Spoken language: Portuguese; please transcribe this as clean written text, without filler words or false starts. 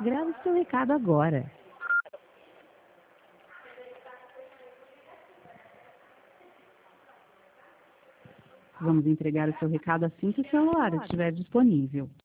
Grave seu recado agora. Vamos entregar o seu recado assim que o celular estiver disponível.